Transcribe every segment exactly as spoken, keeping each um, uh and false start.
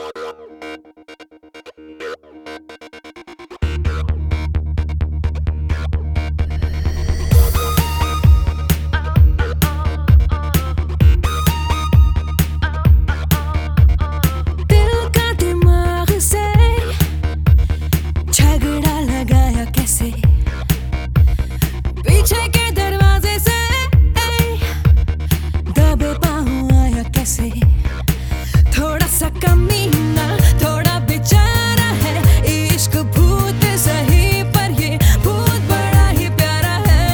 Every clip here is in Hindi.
पीछे के दरवाजे से दबे पाँव आया कैसे। थोड़ा सा कमीना, थोड़ा बेचारा है, इश्क भूत सही पर ये भूत बड़ा ही प्यारा है।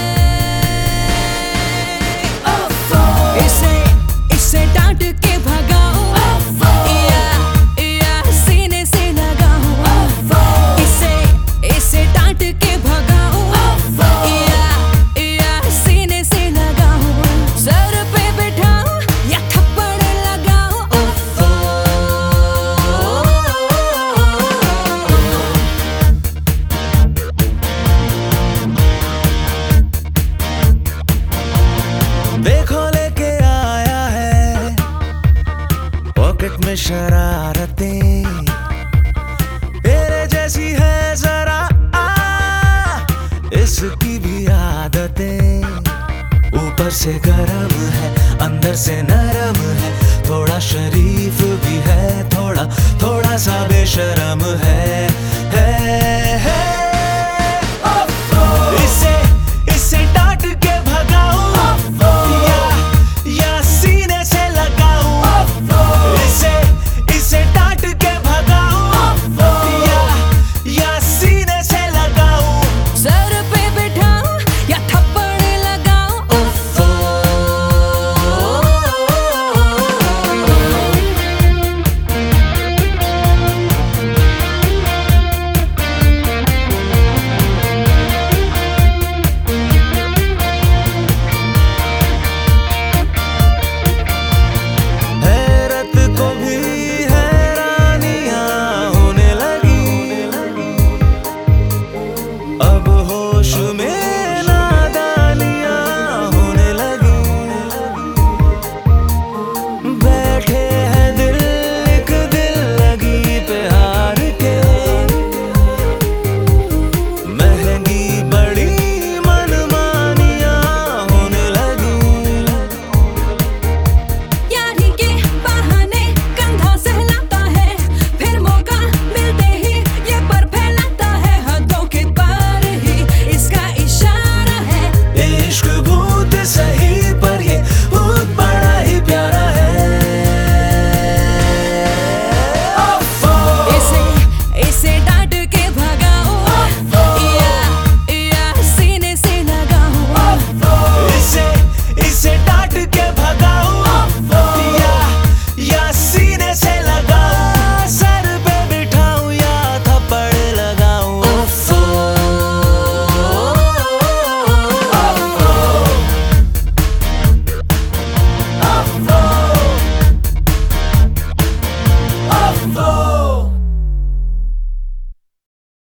इसे इसे डांट के भगाओ या या सीने से लगाओ। इसे इसे डांट के भगाओ या या सीने से लगाओ। सर पे बिठाओ या थप्पड़ लगाओ। देखो लेके आया है पॉकेट में शरारतें, तेरे जैसी है जरा आ, इसकी भी आदतें। ऊपर से गरम है, अंदर से नरम है, थोड़ा शरीफ